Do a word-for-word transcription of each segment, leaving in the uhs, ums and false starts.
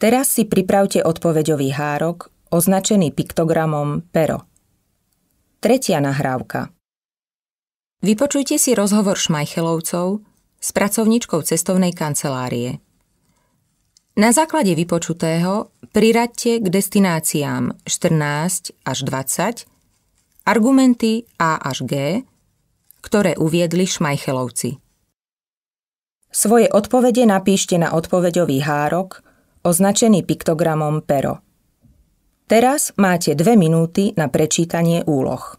Teraz si pripravte odpoveďový hárok, označený piktogramom pero. Tretia nahrávka. Vypočujte si rozhovor Šmajchelovcov s pracovníčkou cestovnej kancelárie. Na základe vypočutého priraďte k destináciám štrnásť až dvadsať argumenty A až G, ktoré uviedli Šmajchelovci. Svoje odpovede napíšte na odpoveďový hárok, označený piktogramom pero. Teraz máte dve minúty na prečítanie úloh.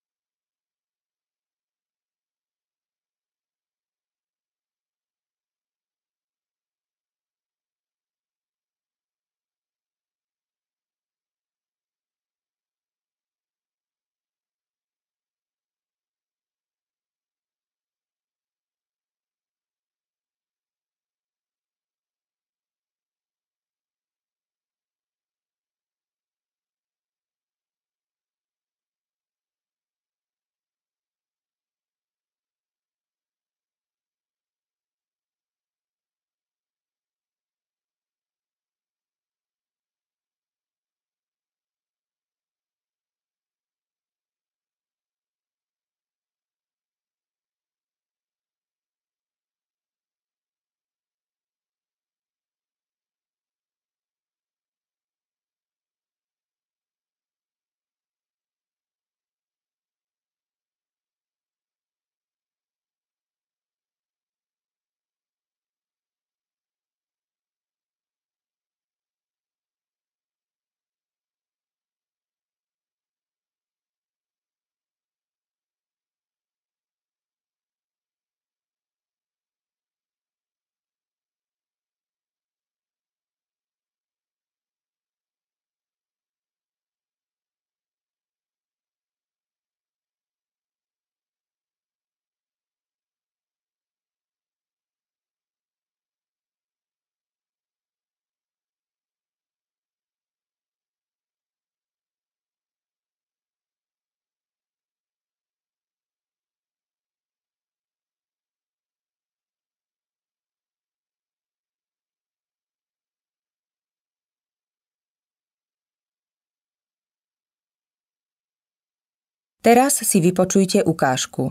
Teraz si vypočujte ukážku.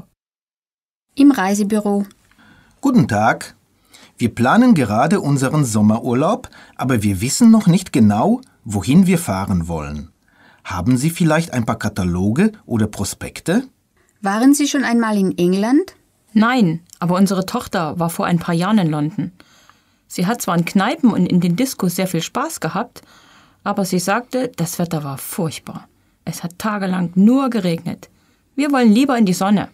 Im Reisebüro. Guten Tag. Wir planen gerade unseren Sommerurlaub, aber wir wissen noch nicht genau, wohin wir fahren wollen. Haben Sie vielleicht ein paar Kataloge oder Prospekte? Waren Sie schon einmal in England? Nein, aber unsere Tochter war vor ein paar Jahren in London. Sie hat zwar in Kneipen und in den Diskos sehr viel Spaß gehabt, aber sie sagte, das Wetter war furchtbar. Es hat tagelang nur geregnet. Wir wollen lieber in die Sonne.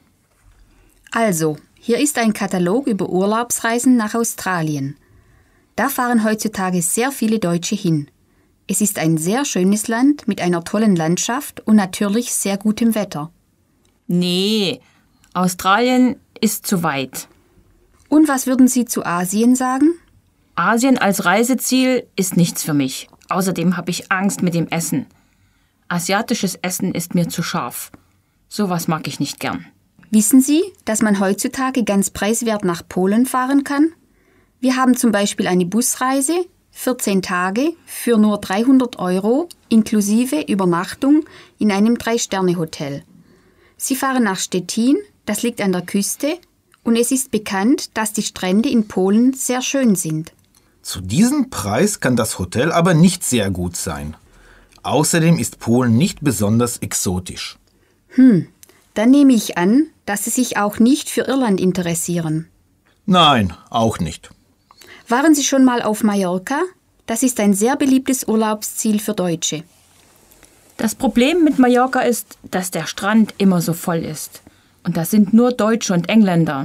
Also, hier ist ein Katalog über Urlaubsreisen nach Australien. Da fahren heutzutage sehr viele Deutsche hin. Es ist ein sehr schönes Land mit einer tollen Landschaft und natürlich sehr gutem Wetter. Nee, Australien ist zu weit. Und was würden Sie zu Asien sagen? Asien als Reiseziel ist nichts für mich. Außerdem habe ich Angst mit dem Essen. Asiatisches Essen ist mir zu scharf. Sowas mag ich nicht gern. Wissen Sie, dass man heutzutage ganz preiswert nach Polen fahren kann? Wir haben zum Beispiel eine Busreise, vierzehn Tage, für nur dreihundert Euro, inklusive Übernachtung in einem Drei-Sterne-Hotel. Sie fahren nach Stettin, das liegt an der Küste, und es ist bekannt, dass die Strände in Polen sehr schön sind. Zu diesem Preis kann das Hotel aber nicht sehr gut sein. Außerdem ist Polen nicht besonders exotisch. Hm, dann nehme ich an, dass Sie sich auch nicht für Irland interessieren. Nein, auch nicht. Waren Sie schon mal auf Mallorca? Das ist ein sehr beliebtes Urlaubsziel für Deutsche. Das Problem mit Mallorca ist, dass der Strand immer so voll ist. Und da sind nur Deutsche und Engländer.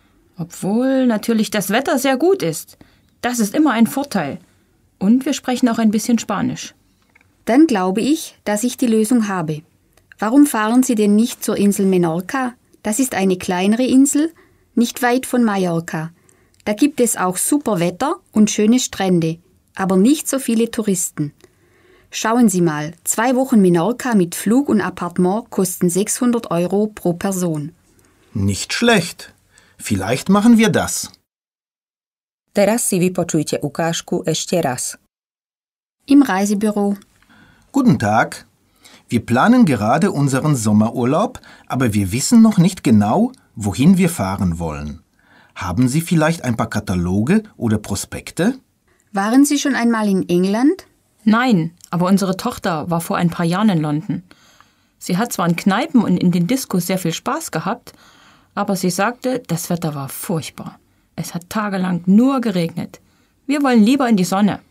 Obwohl natürlich das Wetter sehr gut ist. Das ist immer ein Vorteil. Und wir sprechen auch ein bisschen Spanisch. Dann glaube ich, dass ich die Lösung habe. Warum fahren Sie denn nicht zur Insel Menorca? Das ist eine kleinere Insel, nicht weit von Mallorca. Da gibt es auch super Wetter und schöne Strände, aber nicht so viele Touristen. Schauen Sie mal, zwei Wochen Menorca mit Flug und Appartement kosten sechshundert Euro pro Person. Nicht schlecht. Vielleicht machen wir das. Teraz si vypočujte ukážku ešte raz. Im Reisebüro. Guten Tag. Wir planen gerade unseren Sommerurlaub, aber wir wissen noch nicht genau, wohin wir fahren wollen. Haben Sie vielleicht ein paar Kataloge oder Prospekte? Waren Sie schon einmal in England? Nein, aber unsere Tochter war vor ein paar Jahren in London. Sie hat zwar in Kneipen und in den Diskos sehr viel Spaß gehabt, aber sie sagte, das Wetter war furchtbar. Es hat tagelang nur geregnet. Wir wollen lieber in die Sonne.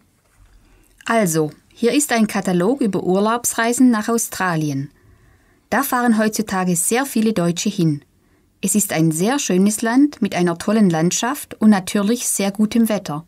Also, hier ist ein Katalog über Urlaubsreisen nach Australien. Da fahren heutzutage sehr viele Deutsche hin. Es ist ein sehr schönes Land mit einer tollen Landschaft und natürlich sehr gutem Wetter.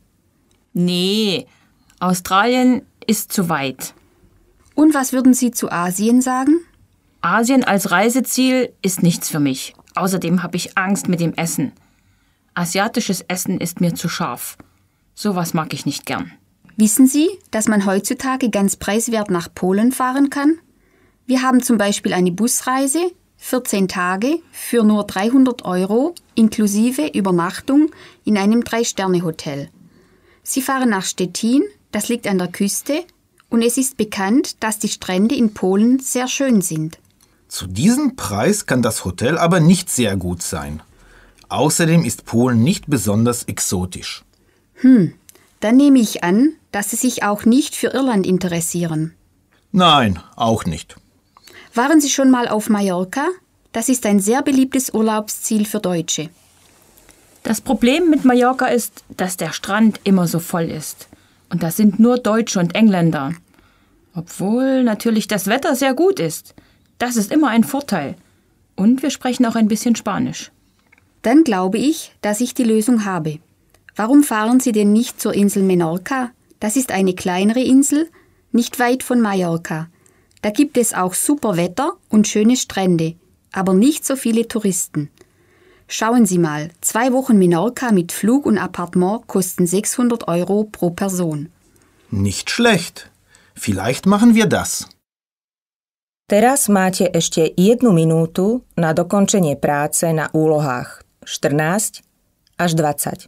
Nee, Australien ist zu weit. Und was würden Sie zu Asien sagen? Asien als Reiseziel ist nichts für mich. Außerdem habe ich Angst mit dem Essen. Asiatisches Essen ist mir zu scharf. Sowas mag ich nicht gern. Wissen Sie, dass man heutzutage ganz preiswert nach Polen fahren kann? Wir haben zum Beispiel eine Busreise, vierzehn Tage, für nur dreihundert Euro, inklusive Übernachtung in einem Drei-Sterne-Hotel. Sie fahren nach Stettin, das liegt an der Küste, und es ist bekannt, dass die Strände in Polen sehr schön sind. Zu diesem Preis kann das Hotel aber nicht sehr gut sein. Außerdem ist Polen nicht besonders exotisch. Hm, dann nehme ich an, dass Sie sich auch nicht für Irland interessieren. Nein, auch nicht. Waren Sie schon mal auf Mallorca? Das ist ein sehr beliebtes Urlaubsziel für Deutsche. Das Problem mit Mallorca ist, dass der Strand immer so voll ist. Und das sind nur Deutsche und Engländer. Obwohl natürlich das Wetter sehr gut ist. Das ist immer ein Vorteil. Und wir sprechen auch ein bisschen Spanisch. Dann glaube ich, dass ich die Lösung habe. Warum fahren Sie denn nicht zur Insel Menorca? Das ist eine kleinere Insel, nicht weit von Mallorca. Da gibt es auch super Wetter und schöne Strände, aber nicht so viele Touristen. Schauen Sie mal, zwei Wochen Menorca mit Flug und Appartement kosten sechshundert Euro pro Person. Nicht schlecht. Vielleicht machen wir das. Teraz máte ešte jednu minútu na dokončenie práce na úlohách štrnásť až dvadsať.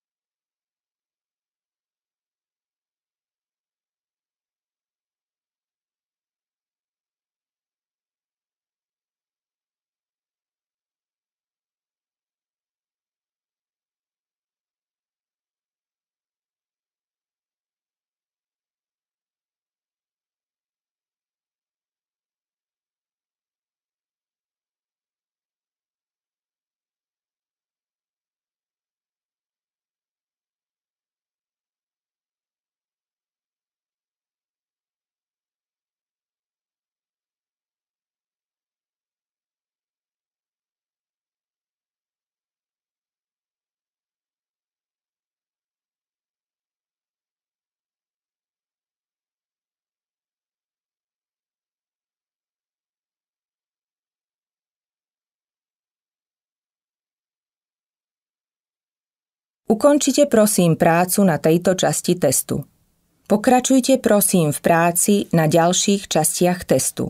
Ukončite prosím prácu na tejto časti testu. Pokračujte prosím v práci na ďalších častiach testu.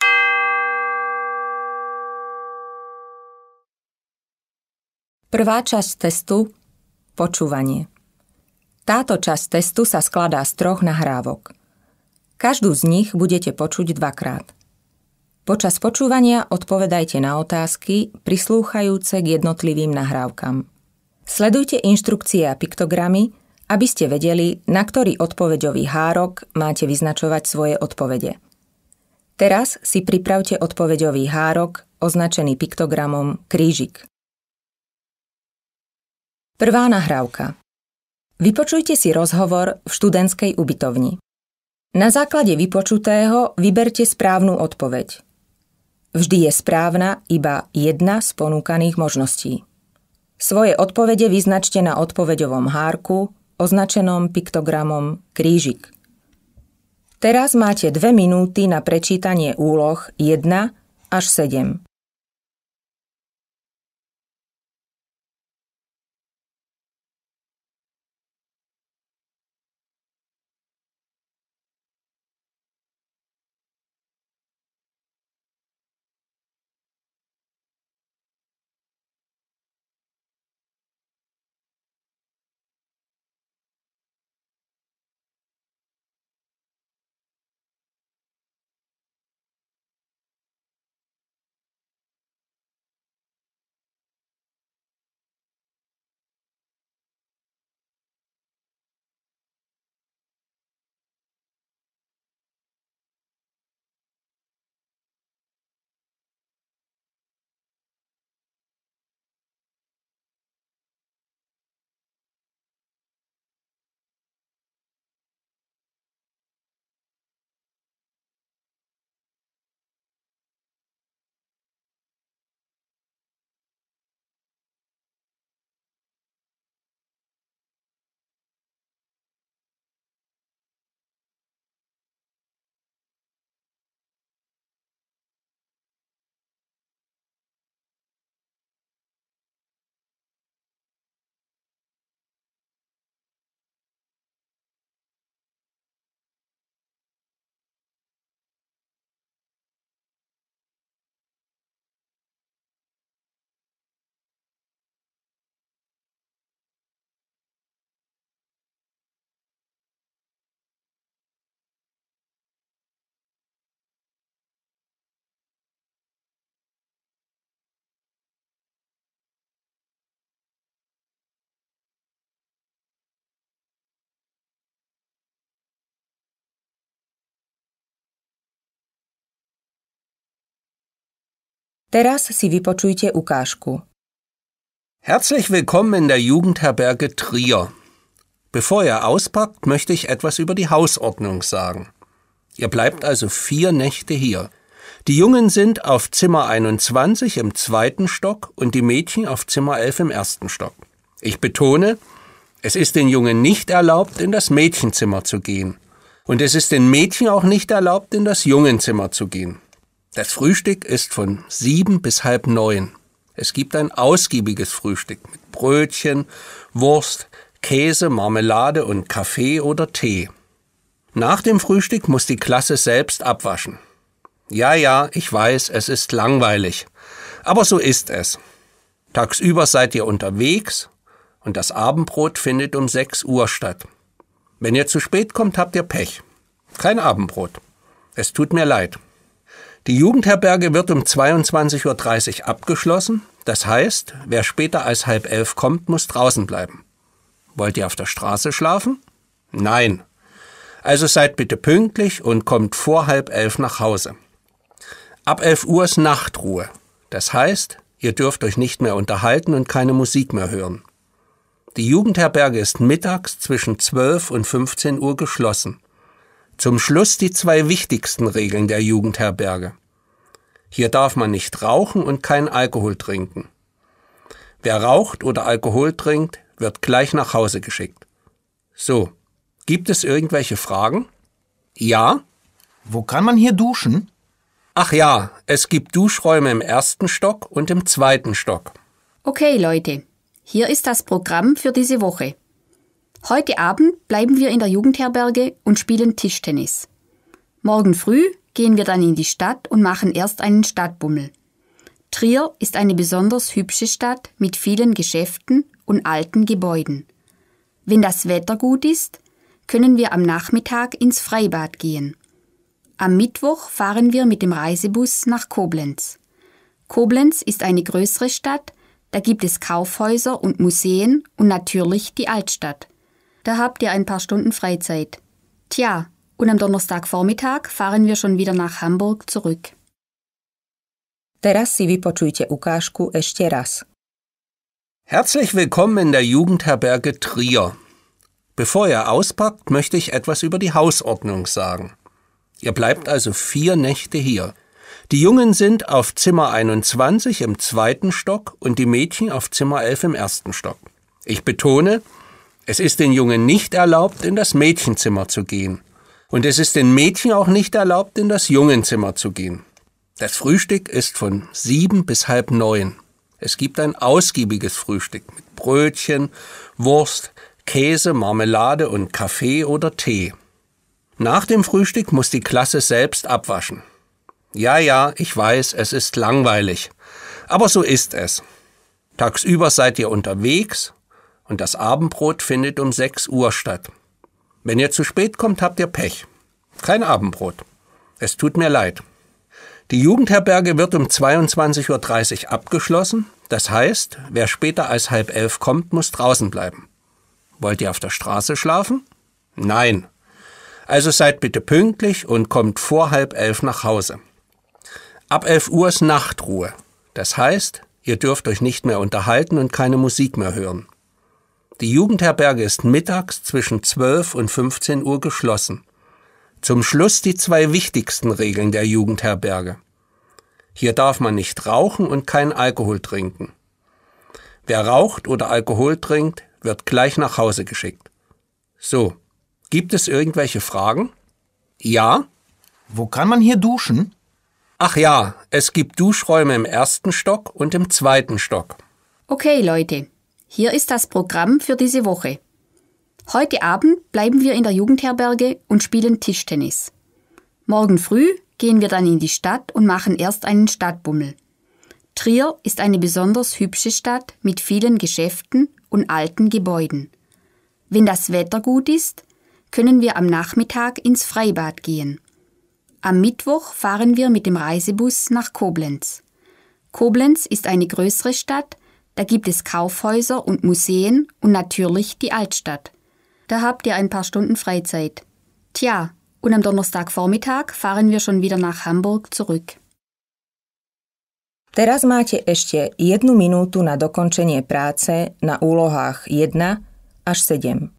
Prvá časť testu – počúvanie. Táto časť testu sa skladá z troch nahrávok. Každú z nich budete počuť dvakrát. Počas počúvania odpovedajte na otázky prislúchajúce k jednotlivým nahrávkam. Sledujte inštrukcie a piktogramy, aby ste vedeli, na ktorý odpoveďový hárok máte vyznačovať svoje odpovede. Teraz si pripravte odpoveďový hárok označený piktogramom krížik. Prvá nahrávka. Vypočujte si rozhovor v študentskej ubytovni. Na základe vypočutého vyberte správnu odpoveď. Vždy je správna iba jedna z ponúkaných možností. Svoje odpovede vyznačte na odpoveďovom hárku, označenom piktogramom krížik. Teraz máte dve minúty na prečítanie úloh jeden až sedem. Teraz si vypočujte ukážku. Herzlich willkommen in der Jugendherberge Trier. Bevor ihr auspackt, möchte ich etwas über die Hausordnung sagen. Ihr bleibt also vier Nächte hier. Die Jungen sind auf Zimmer einundzwanzig im zweiten Stock und die Mädchen auf Zimmer elf im ersten Stock. Ich betone, es ist den Jungen nicht erlaubt, in das Mädchenzimmer zu gehen. Und es ist den Mädchen auch nicht erlaubt, in das Jungenzimmer zu gehen. Das Frühstück ist von sieben bis halb neun. Es gibt ein ausgiebiges Frühstück mit Brötchen, Wurst, Käse, Marmelade und Kaffee oder Tee. Nach dem Frühstück muss die Klasse selbst abwaschen. Ja, ja, ich weiß, es ist langweilig. Aber so ist es. Tagsüber seid ihr unterwegs und das Abendbrot findet um sechs Uhr statt. Wenn ihr zu spät kommt, habt ihr Pech. Kein Abendbrot. Es tut mir leid. Die Jugendherberge wird um zweiundzwanzig Uhr dreißig abgeschlossen. Das heißt, wer später als halb elf kommt, muss draußen bleiben. Wollt ihr auf der Straße schlafen? Nein. Also seid bitte pünktlich und kommt vor halb elf nach Hause. Ab elf Uhr ist Nachtruhe. Das heißt, ihr dürft euch nicht mehr unterhalten und keine Musik mehr hören. Die Jugendherberge ist mittags zwischen zwölf und fünfzehn Uhr geschlossen. Zum Schluss die zwei wichtigsten Regeln der Jugendherberge. Hier darf man nicht rauchen und keinen Alkohol trinken. Wer raucht oder Alkohol trinkt, wird gleich nach Hause geschickt. So, gibt es irgendwelche Fragen? Ja? Wo kann man hier duschen? Ach ja, es gibt Duschräume im ersten Stock und im zweiten Stock. Okay, Leute, hier ist das Programm für diese Woche. Heute Abend bleiben wir in der Jugendherberge und spielen Tischtennis. Morgen früh gehen wir dann in die Stadt und machen erst einen Stadtbummel. Trier ist eine besonders hübsche Stadt mit vielen Geschäften und alten Gebäuden. Wenn das Wetter gut ist, können wir am Nachmittag ins Freibad gehen. Am Mittwoch fahren wir mit dem Reisebus nach Koblenz. Koblenz ist eine größere Stadt, da gibt es Kaufhäuser und Museen und natürlich die Altstadt. Da habt ihr ein paar Stunden Freizeit. Tja, und am Donnerstagvormittag fahren wir schon wieder nach Hamburg zurück. Teraz si vypočujte ukážku ešte raz. Herzlich willkommen in der Jugendherberge Trier. Bevor ihr auspackt, möchte ich etwas über die Hausordnung sagen. Ihr bleibt also vier Nächte hier. Die Jungen sind auf Zimmer einundzwanzig im zweiten Stock und die Mädchen auf Zimmer elf im ersten Stock. Ich betone, es ist den Jungen nicht erlaubt, in das Mädchenzimmer zu gehen. Und es ist den Mädchen auch nicht erlaubt, in das Jungenzimmer zu gehen. Das Frühstück ist von sieben bis halb neun. Es gibt ein ausgiebiges Frühstück mit Brötchen, Wurst, Käse, Marmelade und Kaffee oder Tee. Nach dem Frühstück muss die Klasse selbst abwaschen. Ja, ja, ich weiß, es ist langweilig. Aber so ist es. Tagsüber seid ihr unterwegs und das Abendbrot findet um sechs Uhr statt. Wenn ihr zu spät kommt, habt ihr Pech. Kein Abendbrot. Es tut mir leid. Die Jugendherberge wird um zweiundzwanzig Uhr dreißig abgeschlossen. Das heißt, wer später als halb elf kommt, muss draußen bleiben. Wollt ihr auf der Straße schlafen? Nein. Also seid bitte pünktlich und kommt vor halb elf nach Hause. Ab elf Uhr ist Nachtruhe. Das heißt, ihr dürft euch nicht mehr unterhalten und keine Musik mehr hören. Die Jugendherberge ist mittags zwischen zwölf und fünfzehn Uhr geschlossen. Zum Schluss die zwei wichtigsten Regeln der Jugendherberge. Hier darf man nicht rauchen und keinen Alkohol trinken. Wer raucht oder Alkohol trinkt, wird gleich nach Hause geschickt. So, gibt es irgendwelche Fragen? Ja? Wo kann man hier duschen? Ach ja, es gibt Duschräume im ersten Stock und im zweiten Stock. Okay, Leute, hier ist das Programm für diese Woche. Heute Abend bleiben wir in der Jugendherberge und spielen Tischtennis. Morgen früh gehen wir dann in die Stadt und machen erst einen Stadtbummel. Trier ist eine besonders hübsche Stadt mit vielen Geschäften und alten Gebäuden. Wenn das Wetter gut ist, können wir am Nachmittag ins Freibad gehen. Am Mittwoch fahren wir mit dem Reisebus nach Koblenz. Koblenz ist eine größere Stadt, da gibt es Kaufhäuser und Museen und natürlich die Altstadt. Da habt ihr ein paar Stunden Freizeit. Tja, und am Donnerstagvormittag fahren wir schon wieder nach Hamburg zurück. Teraz máte ešte jednu minútu na dokončenie práce na úlohách jeden až sedem.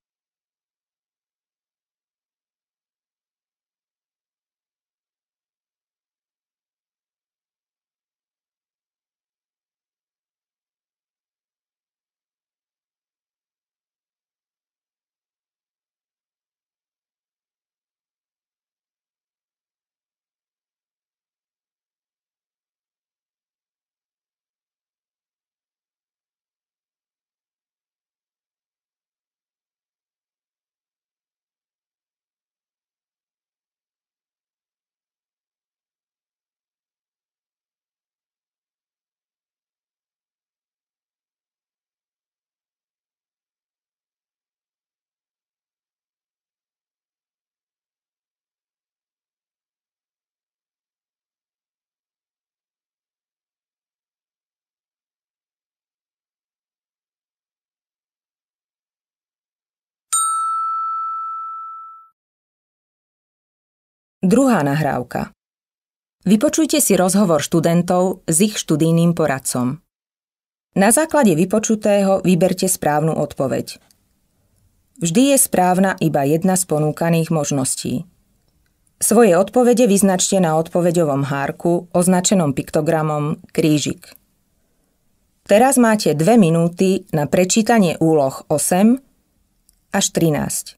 Druhá nahrávka. Vypočujte si rozhovor študentov s ich študijným poradcom. Na základe vypočutého vyberte správnu odpoveď. Vždy je správna iba jedna z ponúkaných možností. Svoje odpovede vyznačte na odpoveďovom hárku označenom piktogramom krížik. Teraz máte dve minúty na prečítanie úloh osem až trinásť.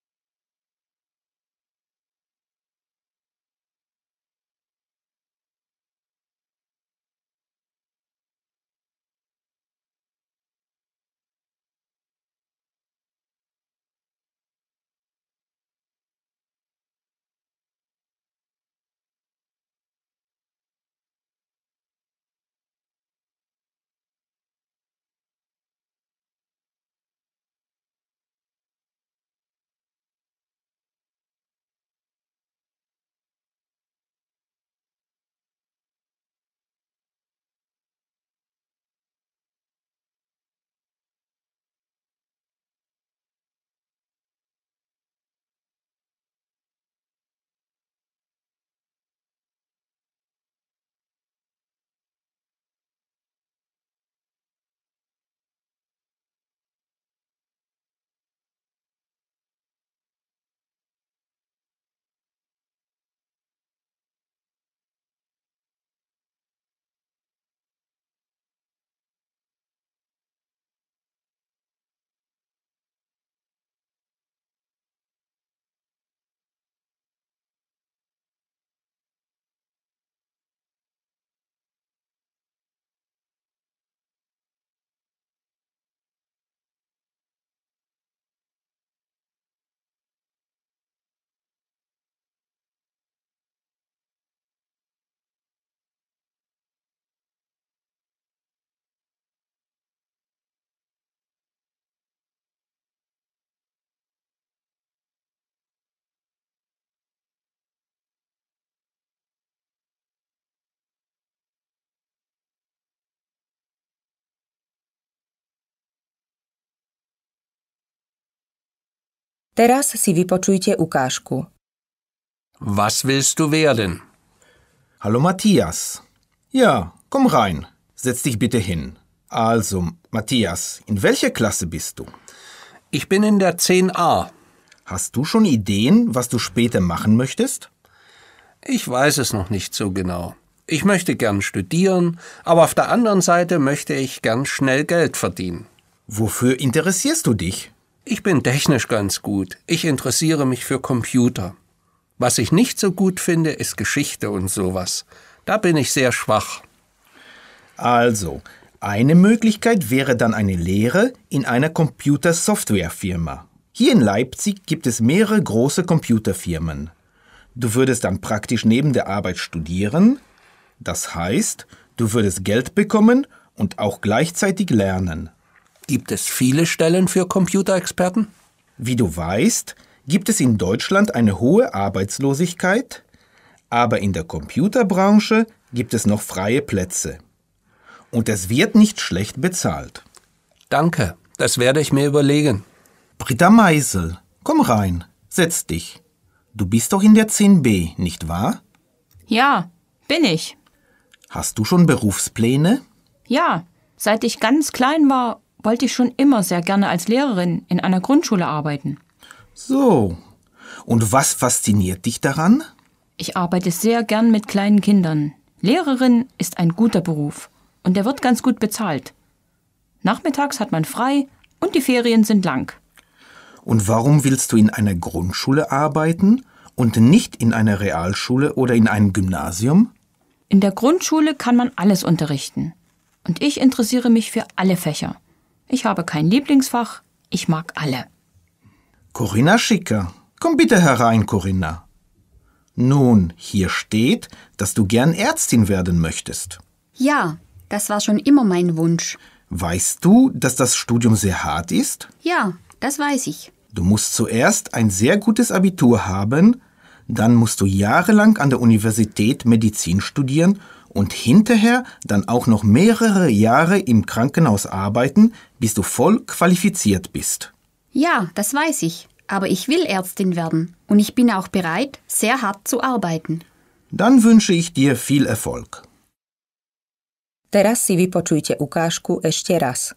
Teraz si vypočujte ukážku. Was willst du werden? Hallo Matthias. Ja, komm rein. Setz dich bitte hin. Also, Matthias, in welcher Klasse bist du? Ich bin in der zehn a. Hast du schon Ideen, was du später machen möchtest? Ich weiß es noch nicht so genau. Ich möchte gern studieren, aber auf der anderen Seite möchte ich gern schnell Geld verdienen. Wofür interessierst du dich? Ich bin technisch ganz gut. Ich interessiere mich für Computer. Was ich nicht so gut finde, ist Geschichte und sowas. Da bin ich sehr schwach. Also, eine Möglichkeit wäre dann eine Lehre in einer Computersoftwarefirma. Hier in Leipzig gibt es mehrere große Computerfirmen. Du würdest dann praktisch neben der Arbeit studieren. Das heißt, du würdest Geld bekommen und auch gleichzeitig lernen. Gibt es viele Stellen für Computerexperten? Wie du weißt, gibt es in Deutschland eine hohe Arbeitslosigkeit, aber in der Computerbranche gibt es noch freie Plätze. Und es wird nicht schlecht bezahlt. Danke, das werde ich mir überlegen. Britta Meisel, komm rein, setz dich. Du bist doch in der zehn b, nicht wahr? Ja, bin ich. Hast du schon Berufspläne? Ja, seit ich ganz klein war, wollte ich schon immer sehr gerne als Lehrerin in einer Grundschule arbeiten. So. Und was fasziniert dich daran? Ich arbeite sehr gern mit kleinen Kindern. Lehrerin ist ein guter Beruf und der wird ganz gut bezahlt. Nachmittags hat man frei und die Ferien sind lang. Und warum willst du in einer Grundschule arbeiten und nicht in einer Realschule oder in einem Gymnasium? In der Grundschule kann man alles unterrichten. Und ich interessiere mich für alle Fächer. Ich habe kein Lieblingsfach, ich mag alle. Corinna Schicker, komm bitte herein, Corinna. Nun, hier steht, dass du gern Ärztin werden möchtest. Ja, das war schon immer mein Wunsch. Weißt du, dass das Studium sehr hart ist? Ja, das weiß ich. Du musst zuerst ein sehr gutes Abitur haben, dann musst du jahrelang an der Universität Medizin studieren und hinterher dann auch noch mehrere Jahre im Krankenhaus arbeiten, bis du voll qualifiziert bist. Ja, das weiß ich. Aber ich will Ärztin werden und ich bin auch bereit, sehr hart zu arbeiten. Dann wünsche ich dir viel Erfolg. Teraz si vypočujte ukážku ešte raz.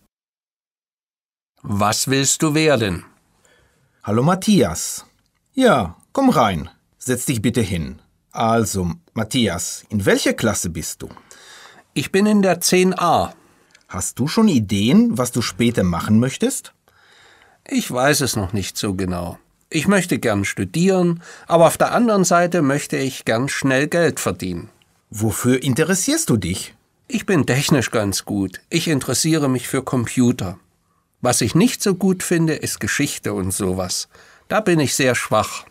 Was willst du werden? Hallo Matthias. Ja, komm rein. Setz dich bitte hin. Also, Matthias, in welcher Klasse bist du? Ich bin in der zehn a. Hast du schon Ideen, was du später machen möchtest? Ich weiß es noch nicht so genau. Ich möchte gern studieren, aber auf der anderen Seite möchte ich gern schnell Geld verdienen. Wofür interessierst du dich? Ich bin technisch ganz gut. Ich interessiere mich für Computer. Was ich nicht so gut finde, ist Geschichte und sowas. Da bin ich sehr schwach.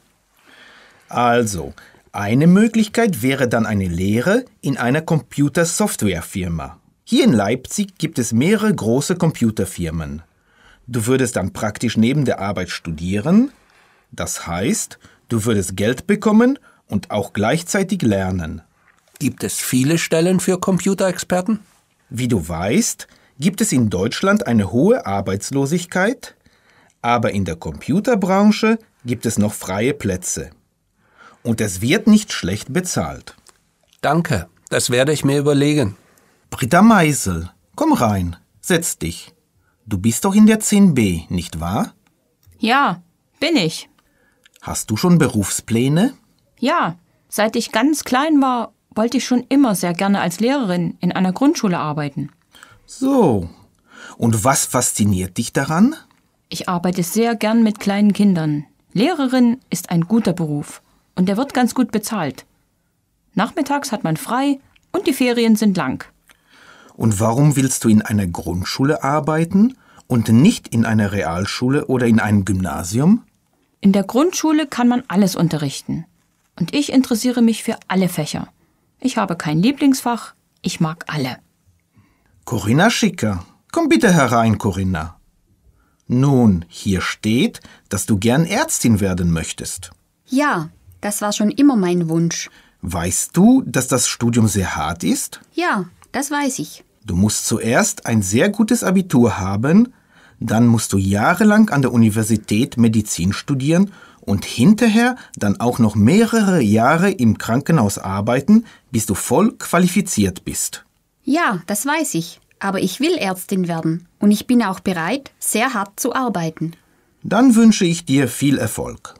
Also, eine Möglichkeit wäre dann eine Lehre in einer Computersoftwarefirma. Hier in Leipzig gibt es mehrere große Computerfirmen. Du würdest dann praktisch neben der Arbeit studieren. Das heißt, du würdest Geld bekommen und auch gleichzeitig lernen. Gibt es viele Stellen für Computerexperten? Wie du weißt, gibt es in Deutschland eine hohe Arbeitslosigkeit, aber in der Computerbranche gibt es noch freie Plätze. Und es wird nicht schlecht bezahlt. Danke, das werde ich mir überlegen. Britta Meisel, komm rein, setz dich. Du bist doch in der zehn b, nicht wahr? Ja, bin ich. Hast du schon Berufspläne? Ja, seit ich ganz klein war, wollte ich schon immer sehr gerne als Lehrerin in einer Grundschule arbeiten. So. Und was fasziniert dich daran? Ich arbeite sehr gern mit kleinen Kindern. Lehrerin ist ein guter Beruf und der wird ganz gut bezahlt. Nachmittags hat man frei und die Ferien sind lang. Und warum willst du in einer Grundschule arbeiten und nicht in einer Realschule oder in einem Gymnasium? In der Grundschule kann man alles unterrichten. Und ich interessiere mich für alle Fächer. Ich habe kein Lieblingsfach, ich mag alle. Corinna Schicker, komm bitte herein, Corinna. Nun, hier steht, dass du gern Ärztin werden möchtest. Ja, das war schon immer mein Wunsch. Weißt du, dass das Studium sehr hart ist? Ja, das weiß ich. Du musst zuerst ein sehr gutes Abitur haben, dann musst du jahrelang an der Universität Medizin studieren und hinterher dann auch noch mehrere Jahre im Krankenhaus arbeiten, bis du voll qualifiziert bist. Ja, das weiß ich. Aber ich will Ärztin werden und ich bin auch bereit, sehr hart zu arbeiten. Dann wünsche ich dir viel Erfolg.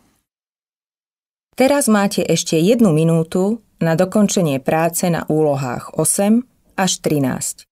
Teraz máte ešte jednu minútu na dokončenie práce na úlohách osem až trinásť.